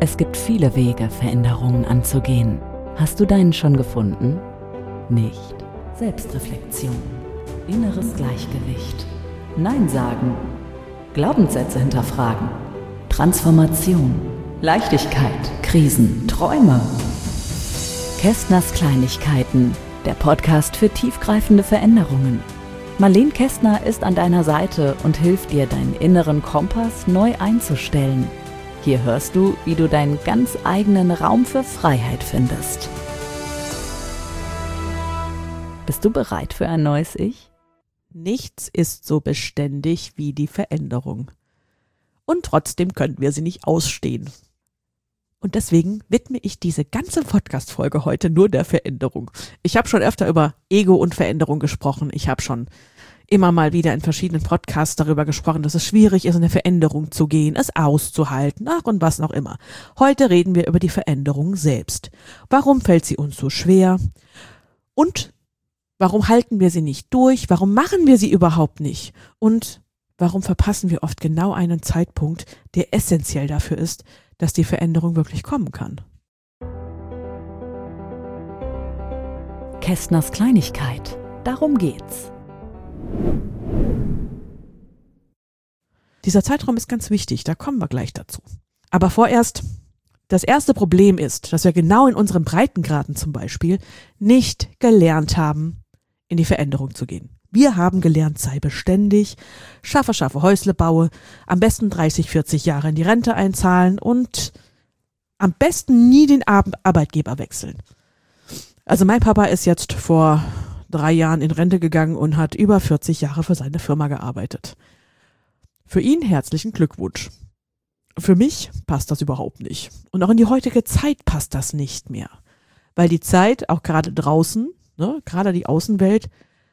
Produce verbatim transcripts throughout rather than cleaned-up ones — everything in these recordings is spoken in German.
Es gibt viele Wege, Veränderungen anzugehen. Hast du deinen schon gefunden? Nicht. Selbstreflexion, inneres Gleichgewicht, Nein sagen, Glaubenssätze hinterfragen, Transformation, Leichtigkeit, Krisen, Träume. Kästners Kleinigkeiten, der Podcast für tiefgreifende Veränderungen. Marlene Kästner ist an deiner Seite und hilft dir, deinen inneren Kompass neu einzustellen. Hier hörst du, wie du deinen ganz eigenen Raum für Freiheit findest. Bist du bereit für ein neues Ich? Nichts ist so beständig wie die Veränderung. Und trotzdem können wir sie nicht ausstehen. Und deswegen widme ich diese ganze Podcast-Folge heute nur der Veränderung. Ich habe schon öfter über Ego und Veränderung gesprochen. Ich habe schon immer mal wieder in verschiedenen Podcasts darüber gesprochen, dass es schwierig ist, in eine Veränderung zu gehen, es auszuhalten, ach und was noch immer. Heute reden wir über die Veränderung selbst. Warum fällt sie uns so schwer? Und warum halten wir sie nicht durch? Warum machen wir sie überhaupt nicht? Und warum verpassen wir oft genau einen Zeitpunkt, der essentiell dafür ist, dass die Veränderung wirklich kommen kann? Kästners Kleinigkeit. Darum geht's. Dieser Zeitraum ist ganz wichtig, da kommen wir gleich dazu. Aber vorerst, das erste Problem ist, dass wir genau in unseren Breitengraden zum Beispiel nicht gelernt haben, in die Veränderung zu gehen. Wir haben gelernt, sei beständig, schaffe, schaffe, Häusle baue, am besten dreißig, vierzig Jahre in die Rente einzahlen und am besten nie den Arbeitgeber wechseln. Also mein Papa ist jetzt vor drei Jahren in Rente gegangen und hat über vierzig Jahre für seine Firma gearbeitet. Für ihn herzlichen Glückwunsch. Für mich passt das überhaupt nicht. Und auch in die heutige Zeit passt das nicht mehr. Weil die Zeit, auch gerade draußen, ne, gerade die Außenwelt,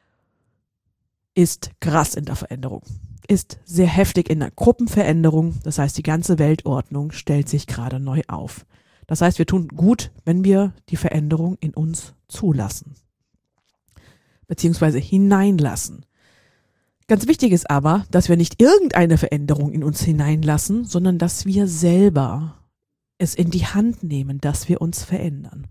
ist krass in der Veränderung, ist sehr heftig in der Gruppenveränderung. Das heißt, die ganze Weltordnung stellt sich gerade neu auf. Das heißt, wir tun gut, wenn wir die Veränderung in uns zulassen, beziehungsweise hineinlassen. Ganz wichtig ist aber, dass wir nicht irgendeine Veränderung in uns hineinlassen, sondern dass wir selber es in die Hand nehmen, dass wir uns verändern.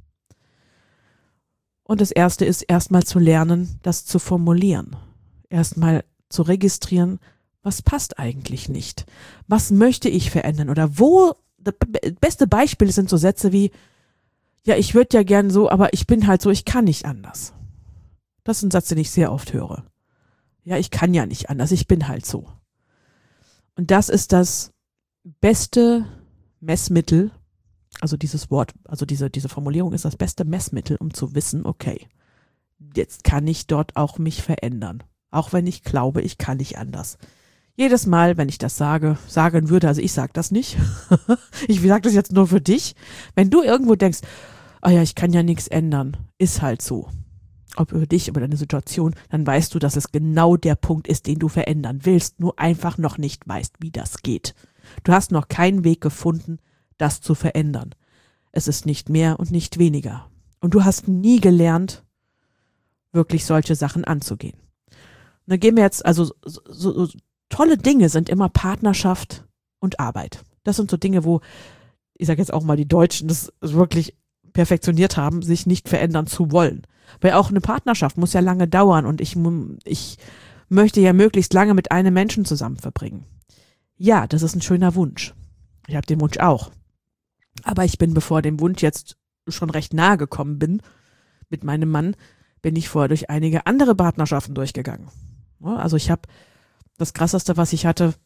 Und das Erste ist erstmal zu lernen, das zu formulieren. Erstmal zu registrieren, was passt eigentlich nicht? Was möchte ich verändern? Oder wo, das beste Beispiel sind so Sätze wie, ja, ich würde ja gern so, aber ich bin halt so, ich kann nicht anders. Das ist ein Satz, den ich sehr oft höre. Ja, ich kann ja nicht anders, ich bin halt so. Und das ist das beste Messmittel, also dieses Wort, also diese, diese Formulierung ist das beste Messmittel, um zu wissen, okay, jetzt kann ich dort auch mich verändern. Auch wenn ich glaube, ich kann nicht anders. Jedes Mal, wenn ich das sage, sagen würde, also ich sage das nicht, ich sage das jetzt nur für dich, wenn du irgendwo denkst, oh ja, ich kann ja nichts ändern, ist halt so. Ob über dich, über deine Situation, dann weißt du, dass es genau der Punkt ist, den du verändern willst, nur einfach noch nicht weißt, wie das geht. Du hast noch keinen Weg gefunden, das zu verändern. Es ist nicht mehr und nicht weniger. Und du hast nie gelernt, wirklich solche Sachen anzugehen. Und dann gehen wir jetzt, also so, so, so tolle Dinge sind immer Partnerschaft und Arbeit. Das sind so Dinge, wo, ich sage jetzt auch mal, die Deutschen das wirklich perfektioniert haben, sich nicht verändern zu wollen. Weil auch eine Partnerschaft muss ja lange dauern und ich, ich möchte ja möglichst lange mit einem Menschen zusammen verbringen. Ja, das ist ein schöner Wunsch. Ich habe den Wunsch auch. Aber ich bin, bevor dem Wunsch jetzt schon recht nahe gekommen bin, mit meinem Mann, bin ich vorher durch einige andere Partnerschaften durchgegangen. Also ich habe, das Krasseste, was ich hatte,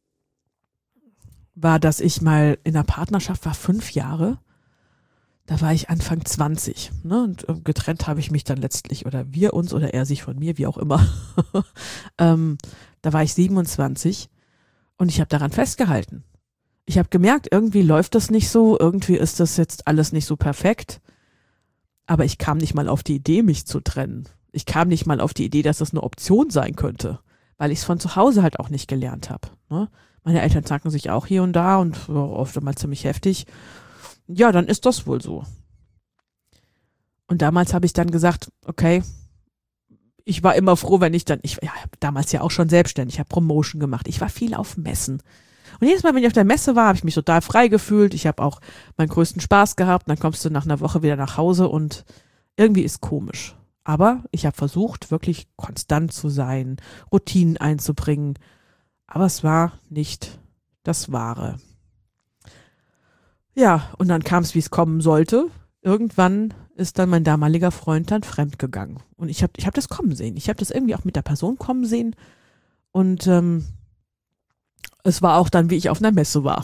war, dass ich mal in einer Partnerschaft war, fünf Jahre. Da war ich Anfang zwanzig. Ne? Und getrennt habe ich mich dann letztlich, oder wir uns, oder er sich von mir, wie auch immer. ähm, da war ich siebenundzwanzig und ich habe daran festgehalten. Ich habe gemerkt, irgendwie läuft das nicht so, irgendwie ist das jetzt alles nicht so perfekt. Aber ich kam nicht mal auf die Idee, mich zu trennen. Ich kam nicht mal auf die Idee, dass das eine Option sein könnte, weil ich es von zu Hause halt auch nicht gelernt habe. Ne? Meine Eltern zanken sich auch hier und da und oft mal ziemlich heftig. Ja, dann ist das wohl so. Und damals habe ich dann gesagt, okay, ich war immer froh, wenn ich dann, ich ja, damals ja auch schon selbstständig, ich habe Promotion gemacht, ich war viel auf Messen. Und jedes Mal, wenn ich auf der Messe war, habe ich mich total frei gefühlt. Ich habe auch meinen größten Spaß gehabt. Und dann kommst du nach einer Woche wieder nach Hause und irgendwie ist komisch. Aber ich habe versucht, wirklich konstant zu sein, Routinen einzubringen. Aber es war nicht das Wahre. Ja, und dann kam es, wie es kommen sollte. Irgendwann ist dann mein damaliger Freund dann fremdgegangen. Und ich habe ich hab das kommen sehen. Ich habe das irgendwie auch mit der Person kommen sehen. Und ähm, es war auch dann, wie ich auf einer Messe war.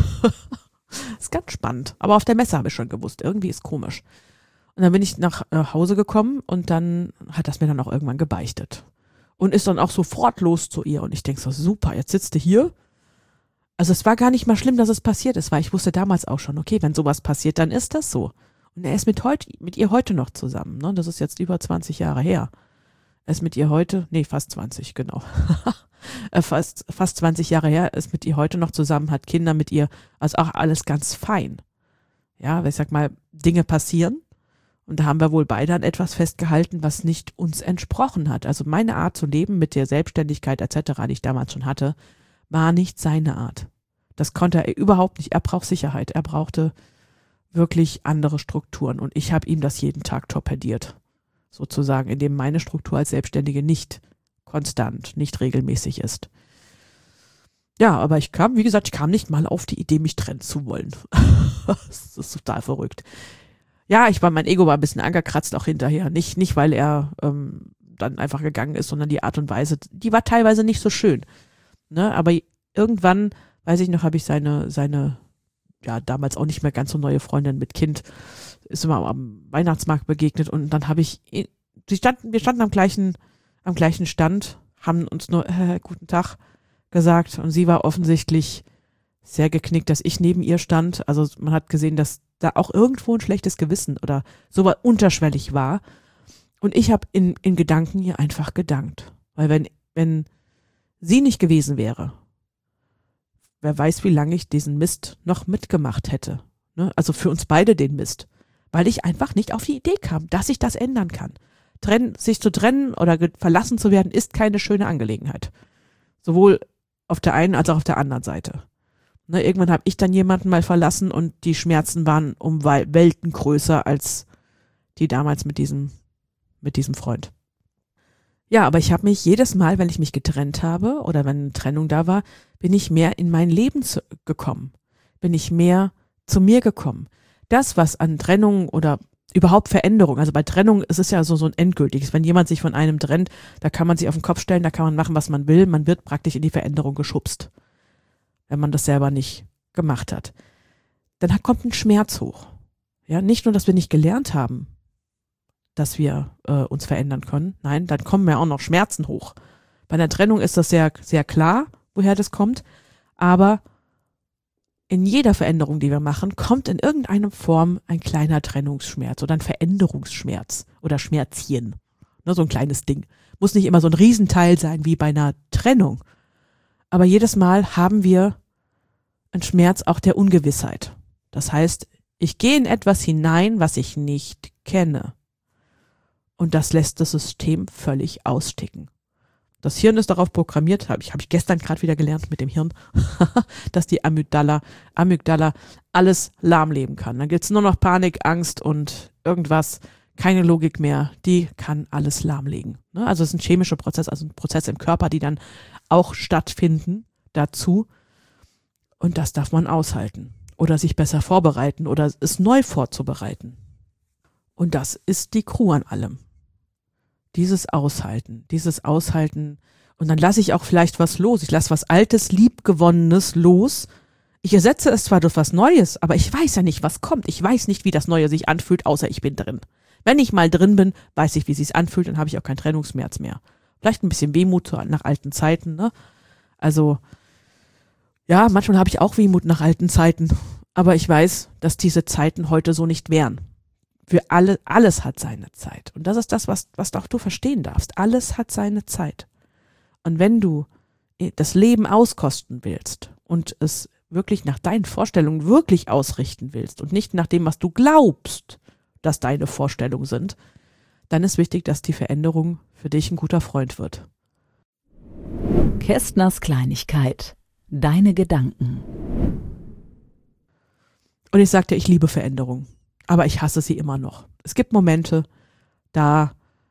Ist ganz spannend. Aber auf der Messe habe ich schon gewusst, irgendwie ist komisch. Und dann bin ich nach äh, Hause gekommen und dann hat das mir dann auch irgendwann gebeichtet. Und ist dann auch sofort los zu ihr. Und ich denke so, super, jetzt sitzt du hier. Also es war gar nicht mal schlimm, dass es passiert ist, weil ich wusste damals auch schon, okay, wenn sowas passiert, dann ist das so. Und er ist mit, heut, mit ihr heute noch zusammen. Ne? Das ist jetzt über zwanzig Jahre her. Er ist mit ihr heute, nee, fast zwanzig, genau. fast, fast zwanzig Jahre her, ist mit ihr heute noch zusammen, hat Kinder mit ihr. Also auch alles ganz fein. Ja, weil ich sag mal, Dinge passieren. Und da haben wir wohl beide an etwas festgehalten, was nicht uns entsprochen hat. Also meine Art zu leben mit der Selbstständigkeit et cetera, die ich damals schon hatte, war nicht seine Art. Das konnte er überhaupt nicht. Er braucht Sicherheit. Er brauchte wirklich andere Strukturen. Und ich habe ihm das jeden Tag torpediert. Sozusagen, indem meine Struktur als Selbstständige nicht konstant, nicht regelmäßig ist. Ja, aber ich kam, wie gesagt, ich kam nicht mal auf die Idee, mich trennen zu wollen. Das ist total verrückt. Ja, ich war, mein Ego war ein bisschen angekratzt auch hinterher. Nicht, nicht weil er ähm, dann einfach gegangen ist, sondern die Art und Weise, die war teilweise nicht so schön. Ne? Aber irgendwann, weiß ich noch, habe ich seine, seine, ja, damals auch nicht mehr ganz so neue Freundin mit Kind, ist immer am Weihnachtsmarkt begegnet und dann habe ich, sie standen, wir standen am gleichen, am gleichen Stand, haben uns nur äh, guten Tag gesagt und sie war offensichtlich sehr geknickt, dass ich neben ihr stand. Also man hat gesehen, dass da auch irgendwo ein schlechtes Gewissen oder so unterschwellig war. Und ich habe in, in Gedanken ihr einfach gedankt. Weil wenn, wenn sie nicht gewesen wäre, wer weiß, wie lange ich diesen Mist noch mitgemacht hätte. Ne? Also für uns beide den Mist. Weil ich einfach nicht auf die Idee kam, dass ich das ändern kann. Trennen, sich zu trennen oder verlassen zu werden, ist keine schöne Angelegenheit. Sowohl auf der einen als auch auf der anderen Seite. Ne, irgendwann habe ich dann jemanden mal verlassen und die Schmerzen waren um Welten größer als die damals mit diesem, mit diesem Freund. Ja, aber ich habe mich jedes Mal, wenn ich mich getrennt habe oder wenn eine Trennung da war, bin ich mehr in mein Leben zu, gekommen. Bin ich mehr zu mir gekommen. Das, was an Trennung oder überhaupt Veränderung, also bei Trennung ist es ja so, so ein endgültiges, wenn jemand sich von einem trennt, da kann man sich auf den Kopf stellen, da kann man machen, was man will, man wird praktisch in die Veränderung geschubst, wenn man das selber nicht gemacht hat. Dann kommt ein Schmerz hoch. Ja, nicht nur, dass wir nicht gelernt haben, dass wir äh, uns verändern können, nein, dann kommen ja auch noch Schmerzen hoch. Bei einer Trennung ist das sehr, sehr klar, woher das kommt, aber in jeder Veränderung, die wir machen, kommt in irgendeiner Form ein kleiner Trennungsschmerz oder ein Veränderungsschmerz oder Schmerzchen. Ne, so ein kleines Ding. Muss nicht immer so ein Riesenteil sein wie bei einer Trennung. Aber jedes Mal haben wir einen Schmerz auch der Ungewissheit. Das heißt, ich gehe in etwas hinein, was ich nicht kenne. Und das lässt das System völlig austicken. Das Hirn ist darauf programmiert, habe ich, hab ich gestern gerade wieder gelernt mit dem Hirn, dass die Amygdala, Amygdala alles lahmlegen kann. Dann gibt es nur noch Panik, Angst und irgendwas, keine Logik mehr. Die kann alles lahmlegen. Ne? Also es ist ein chemischer Prozess, also ein Prozess im Körper, die dann auch stattfinden dazu. Und das darf man aushalten oder sich besser vorbereiten oder es neu vorzubereiten. Und das ist die Crew an allem. Dieses Aushalten, dieses Aushalten. Und dann lasse ich auch vielleicht was los. Ich lasse was Altes, Liebgewonnenes los. Ich ersetze es zwar durch was Neues, aber ich weiß ja nicht, was kommt. Ich weiß nicht, wie das Neue sich anfühlt, außer ich bin drin. Wenn ich mal drin bin, weiß ich, wie es sich anfühlt, dann habe ich auch keinen Trennungsschmerz mehr. Vielleicht ein bisschen Wehmut nach alten Zeiten, ne? Also, ja, manchmal habe ich auch Wehmut nach alten Zeiten. Aber ich weiß, dass diese Zeiten heute so nicht wären. Für alle, alles hat seine Zeit. Und das ist das, was, was auch du verstehen darfst. Alles hat seine Zeit. Und wenn du das Leben auskosten willst und es wirklich nach deinen Vorstellungen wirklich ausrichten willst und nicht nach dem, was du glaubst, dass deine Vorstellungen sind, dann ist wichtig, dass die Veränderung für dich ein guter Freund wird. Kästners Kleinigkeit. Deine Gedanken. Und ich sagte, ich liebe Veränderung, aber ich hasse sie immer noch. Es gibt Momente, da,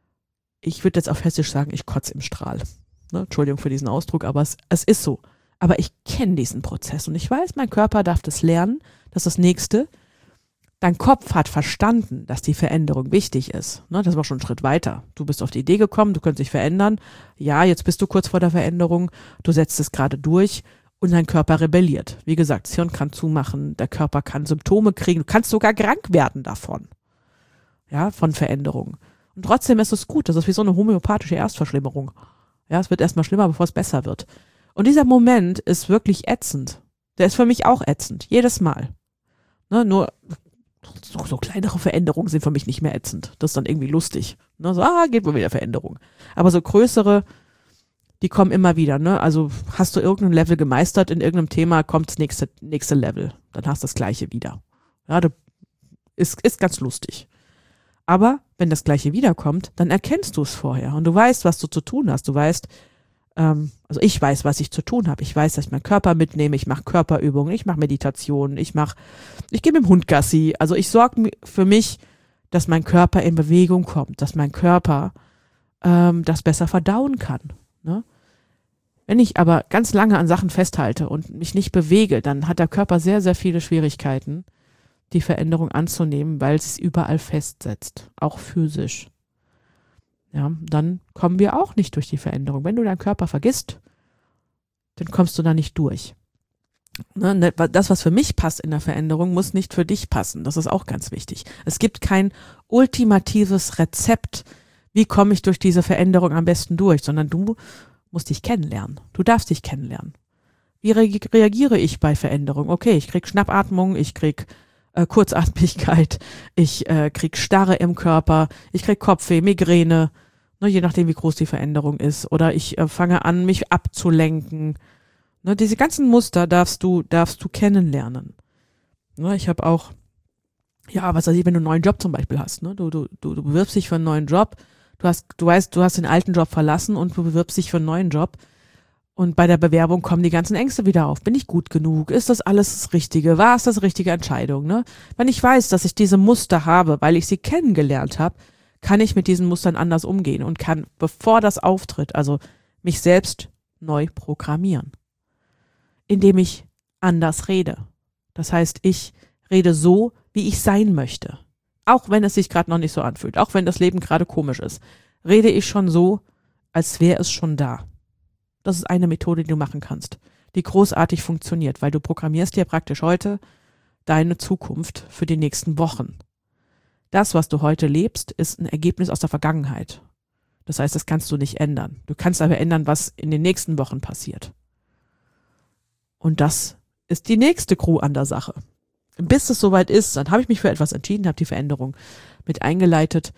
ich würde jetzt auf Hessisch sagen, ich kotze im Strahl. Ne? Entschuldigung für diesen Ausdruck, aber es, es ist so. Aber ich kenne diesen Prozess und ich weiß, mein Körper darf das lernen. Das ist das Nächste. Dein Kopf hat verstanden, dass die Veränderung wichtig ist. Ne? Das war schon ein Schritt weiter. Du bist auf die Idee gekommen, du könntest dich verändern. Ja, jetzt bist du kurz vor der Veränderung. Du setzt es gerade durch. Und dein Körper rebelliert. Wie gesagt, das Hirn kann zumachen, der Körper kann Symptome kriegen, du kannst sogar krank werden davon. Ja, von Veränderungen. Und trotzdem ist es gut, das ist wie so eine homöopathische Erstverschlimmerung. Ja, es wird erstmal schlimmer, bevor es besser wird. Und dieser Moment ist wirklich ätzend. Der ist für mich auch ätzend, jedes Mal. Ne, nur so, so kleinere Veränderungen sind für mich nicht mehr ätzend. Das ist dann irgendwie lustig. Ne, so, ah, geht wohl wieder Veränderung. Aber so größere, die kommen immer wieder, ne? Also hast du irgendein Level gemeistert in irgendeinem Thema, kommt das nächste, nächste Level. Dann hast du das Gleiche wieder. Ja, das ist, ist ganz lustig. Aber wenn das Gleiche wiederkommt, dann erkennst du es vorher und du weißt, was du zu tun hast. Du weißt, ähm, also ich weiß, was ich zu tun habe. Ich weiß, dass ich meinen Körper mitnehme. Ich mache Körperübungen, ich mache Meditationen, ich mache, ich gehe mit dem Hund Gassi. Also ich sorge für mich, dass mein Körper in Bewegung kommt, dass mein Körper ähm, das besser verdauen kann. Ne? Wenn ich aber ganz lange an Sachen festhalte und mich nicht bewege, dann hat der Körper sehr, sehr viele Schwierigkeiten, die Veränderung anzunehmen, weil es überall festsetzt, auch physisch. Ja, dann kommen wir auch nicht durch die Veränderung. Wenn du deinen Körper vergisst, dann kommst du da nicht durch. Ne, das, was für mich passt in der Veränderung, muss nicht für dich passen. Das ist auch ganz wichtig. Es gibt kein ultimatives Rezept, wie komme ich durch diese Veränderung am besten durch, sondern du musst dich kennenlernen. Du darfst dich kennenlernen. Wie re- reagiere ich bei Veränderung? Okay, ich krieg Schnappatmung, ich krieg äh, Kurzatmigkeit, ich äh, krieg Starre im Körper, ich krieg Kopfweh, Migräne, ne, je nachdem, wie groß die Veränderung ist. Oder ich äh, fange an, mich abzulenken. Ne, diese ganzen Muster darfst du, darfst du kennenlernen. Ne, ich habe auch, ja, was weiß ich, wenn du einen neuen Job zum Beispiel hast, ne, du, du, du, du bewirbst dich für einen neuen Job. Du hast, du weißt, du hast den alten Job verlassen und du bewirbst dich für einen neuen Job. Und bei der Bewerbung kommen die ganzen Ängste wieder auf. Bin ich gut genug? Ist das alles das Richtige? War es das richtige Entscheidung? Ne? Wenn ich weiß, dass ich diese Muster habe, weil ich sie kennengelernt habe, kann ich mit diesen Mustern anders umgehen und kann, bevor das auftritt, also mich selbst neu programmieren. Indem ich anders rede. Das heißt, ich rede so, wie ich sein möchte. Auch wenn es sich gerade noch nicht so anfühlt, auch wenn das Leben gerade komisch ist, rede ich schon so, als wäre es schon da. Das ist eine Methode, die du machen kannst, die großartig funktioniert, weil du programmierst dir praktisch heute deine Zukunft für die nächsten Wochen. Das, was du heute lebst, ist ein Ergebnis aus der Vergangenheit. Das heißt, das kannst du nicht ändern. Du kannst aber ändern, was in den nächsten Wochen passiert. Und das ist die nächste Crew an der Sache. Bis es soweit ist, dann habe ich mich für etwas entschieden, habe die Veränderung mit eingeleitet.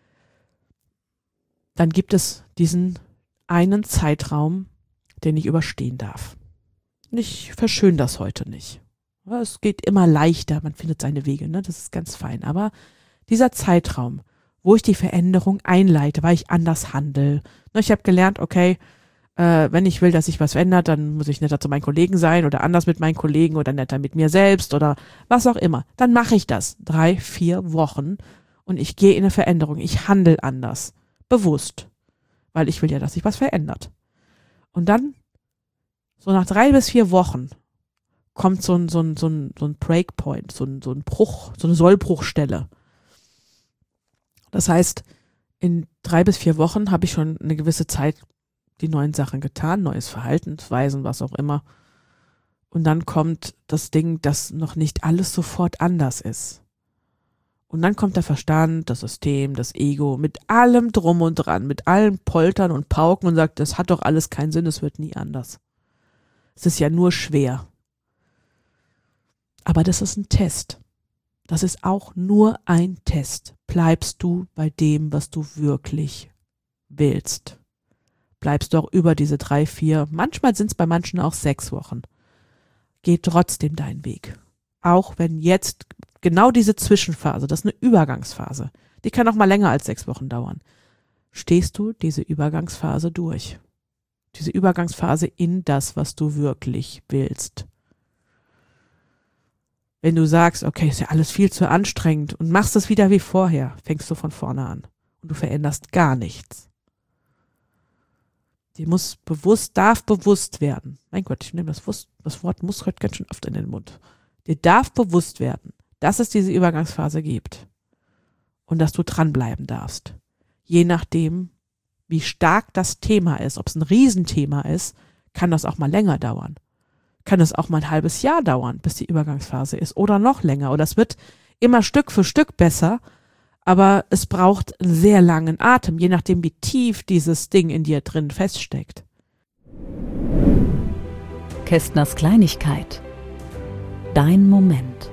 Dann gibt es diesen einen Zeitraum, den ich überstehen darf. Und ich verschöne das heute nicht. Es geht immer leichter, man findet seine Wege, ne? Das ist ganz fein. Aber dieser Zeitraum, wo ich die Veränderung einleite, weil ich anders handle. Ich habe gelernt, okay, äh, wenn ich will, dass sich was verändert, dann muss ich netter zu meinen Kollegen sein oder anders mit meinen Kollegen oder netter mit mir selbst oder was auch immer. Dann mache ich das drei, vier Wochen und ich gehe in eine Veränderung. Ich handle anders, bewusst, weil ich will ja, dass sich was verändert. Und dann, so nach drei bis vier Wochen, kommt so ein, so ein, so ein, so ein Breakpoint, so ein, so ein Bruch, so eine Sollbruchstelle. Das heißt, in drei bis vier Wochen habe ich schon eine gewisse Zeit die neuen Sachen getan, neues Verhaltensweisen, was auch immer. Und dann kommt das Ding, dass noch nicht alles sofort anders ist. Und dann kommt der Verstand, das System, das Ego mit allem drum und dran, mit allen Poltern und Pauken und sagt, das hat doch alles keinen Sinn, es wird nie anders. Es ist ja nur schwer. Aber das ist ein Test. Das ist auch nur ein Test. Bleibst du bei dem, was du wirklich willst? Bleibst du auch über diese drei, vier, manchmal sind es bei manchen auch sechs Wochen. Geh trotzdem deinen Weg. Auch wenn jetzt genau diese Zwischenphase, das ist eine Übergangsphase, die kann auch mal länger als sechs Wochen dauern. Stehst du diese Übergangsphase durch? Diese Übergangsphase in das, was du wirklich willst. Wenn du sagst, okay, ist ja alles viel zu anstrengend und machst es wieder wie vorher, fängst du von vorne an und du veränderst gar nichts. Dir muss bewusst, darf bewusst werden. Mein Gott, ich nehme das, das Wort muss heute ganz schön oft in den Mund. Dir darf bewusst werden, dass es diese Übergangsphase gibt und dass du dranbleiben darfst. Je nachdem, wie stark das Thema ist, ob es ein Riesenthema ist, kann das auch mal länger dauern. Kann es auch mal ein halbes Jahr dauern, bis die Übergangsphase ist oder noch länger. Oder es wird immer Stück für Stück besser, aber es braucht einen sehr langen Atem, je nachdem, wie tief dieses Ding in dir drin feststeckt. Kästners Kleinigkeit. Dein Moment.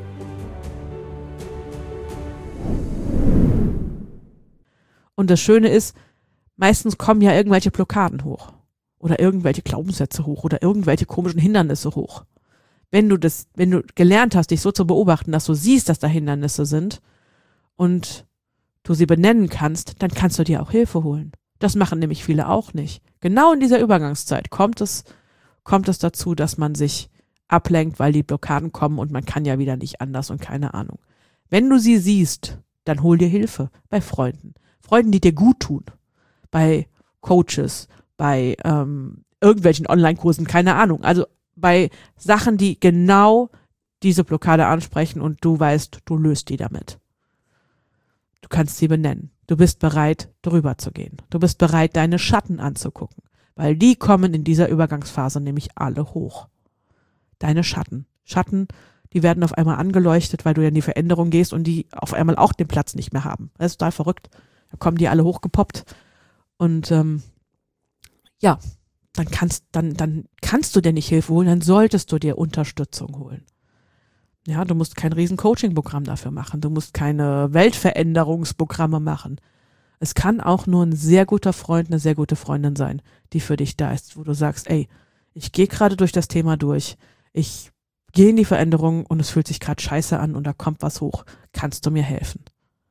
Und das Schöne ist, meistens kommen ja irgendwelche Blockaden hoch oder irgendwelche Glaubenssätze hoch oder irgendwelche komischen Hindernisse hoch. Wenn du das, wenn du gelernt hast, dich so zu beobachten, dass du siehst, dass da Hindernisse sind und du sie benennen kannst, dann kannst du dir auch Hilfe holen. Das machen nämlich viele auch nicht. Genau in dieser Übergangszeit kommt es, kommt es dazu, dass man sich ablenkt, weil die Blockaden kommen und man kann ja wieder nicht anders und keine Ahnung. Wenn du sie siehst, dann hol dir Hilfe bei Freunden. Freunden, die dir gut tun. Bei Coaches, bei ähm, irgendwelchen Online-Kursen, keine Ahnung. Also bei Sachen, die genau diese Blockade ansprechen und du weißt, du löst die damit. Du kannst sie benennen. Du bist bereit, drüber zu gehen. Du bist bereit, deine Schatten anzugucken. Weil die kommen in dieser Übergangsphase nämlich alle hoch. Deine Schatten. Schatten, die werden auf einmal angeleuchtet, weil du ja in die Veränderung gehst und die auf einmal auch den Platz nicht mehr haben. Das ist total verrückt. Da kommen die alle hochgepoppt. Und ähm, ja, dann kannst, dann, dann kannst du dir nicht Hilfe holen, dann solltest du dir Unterstützung holen. Ja, du musst kein riesen Coaching-Programm dafür machen. Du musst keine Weltveränderungsprogramme machen. Es kann auch nur ein sehr guter Freund, eine sehr gute Freundin sein, die für dich da ist, wo du sagst, ey, ich gehe gerade durch das Thema durch. Ich gehe in die Veränderung und es fühlt sich gerade scheiße an und da kommt was hoch. Kannst du mir helfen?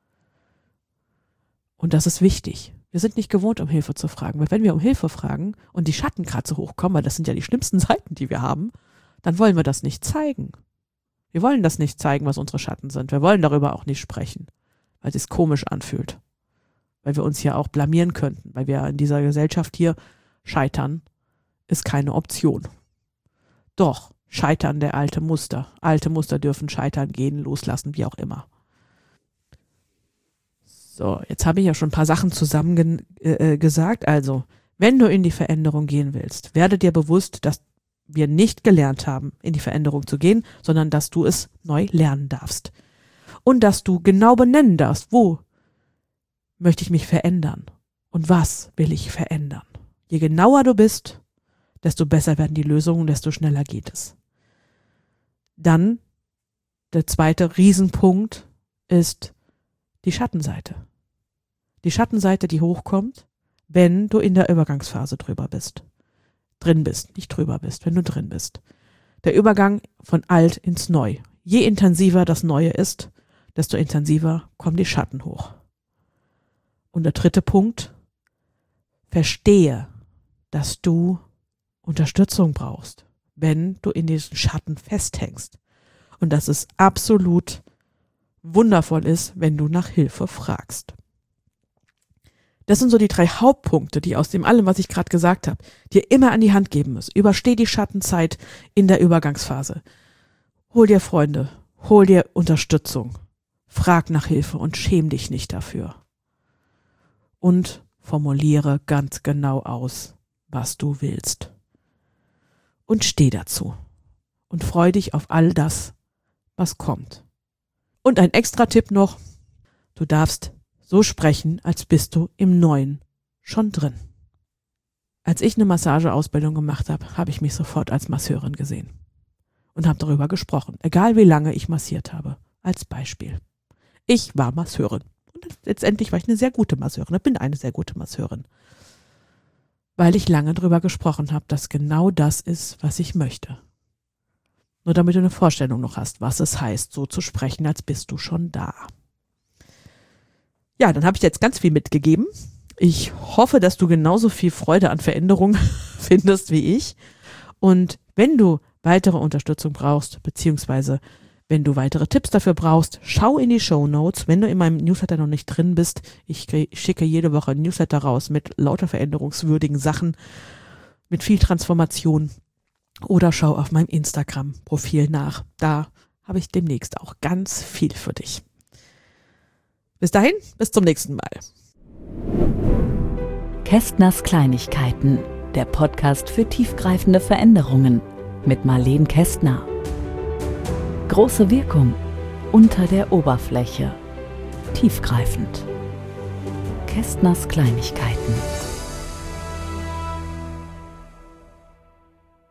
Und das ist wichtig. Wir sind nicht gewohnt, um Hilfe zu fragen. Weil wenn wir um Hilfe fragen und die Schatten gerade so hochkommen, weil das sind ja die schlimmsten Seiten, die wir haben, dann wollen wir das nicht zeigen. Wir wollen das nicht zeigen, was unsere Schatten sind. Wir wollen darüber auch nicht sprechen, weil es sich komisch anfühlt. Weil wir uns hier auch blamieren könnten. Weil wir in dieser Gesellschaft hier scheitern, ist keine Option. Doch, scheitern der alte Muster. Alte Muster dürfen scheitern, gehen, loslassen, wie auch immer. So, jetzt habe ich ja schon ein paar Sachen zusammen äh, gesagt. Also, wenn du in die Veränderung gehen willst, werde dir bewusst, dass wir nicht gelernt haben, in die Veränderung zu gehen, sondern dass du es neu lernen darfst. Und dass du genau benennen darfst, wo möchte ich mich verändern und was will ich verändern. Je genauer du bist, desto besser werden die Lösungen, desto schneller geht es. Dann der zweite Riesenpunkt ist die Schattenseite. Die Schattenseite, die hochkommt, wenn du in der Übergangsphase drüber bist. Drin bist, nicht drüber bist, wenn du drin bist. Der Übergang von alt ins Neu. Je intensiver das Neue ist, desto intensiver kommen die Schatten hoch. Und der dritte Punkt, verstehe, dass du Unterstützung brauchst, wenn du in diesen Schatten festhängst. Und dass es absolut wundervoll ist, wenn du nach Hilfe fragst. Das sind so die drei Hauptpunkte, die aus dem allem, was ich gerade gesagt habe, dir immer an die Hand geben müssen. Übersteh die Schattenzeit in der Übergangsphase. Hol dir Freunde, hol dir Unterstützung, frag nach Hilfe und schäm dich nicht dafür. Und formuliere ganz genau aus, was du willst. Und steh dazu. Und freu dich auf all das, was kommt. Und ein extra Tipp noch, du darfst so sprechen, als bist du im Neuen schon drin. Als ich eine Massageausbildung gemacht habe, habe ich mich sofort als Masseurin gesehen und habe darüber gesprochen, egal wie lange ich massiert habe, als Beispiel. Ich war Masseurin und letztendlich war ich eine sehr gute Masseurin, ich bin eine sehr gute Masseurin, weil ich lange darüber gesprochen habe, dass genau das ist, was ich möchte. Nur damit du eine Vorstellung noch hast, was es heißt, so zu sprechen, als bist du schon da. Ja, dann habe ich jetzt ganz viel mitgegeben. Ich hoffe, dass du genauso viel Freude an Veränderung findest wie ich. Und wenn du weitere Unterstützung brauchst, beziehungsweise wenn du weitere Tipps dafür brauchst, schau in die Shownotes. Wenn du in meinem Newsletter noch nicht drin bist, ich schicke jede Woche ein Newsletter raus mit lauter veränderungswürdigen Sachen, mit viel Transformation. Oder schau auf meinem Instagram-Profil nach. Da habe ich demnächst auch ganz viel für dich. Bis dahin, bis zum nächsten Mal. Kästners Kleinigkeiten, der Podcast für tiefgreifende Veränderungen mit Marlene Kästner. Große Wirkung unter der Oberfläche. Tiefgreifend. Kästners Kleinigkeiten.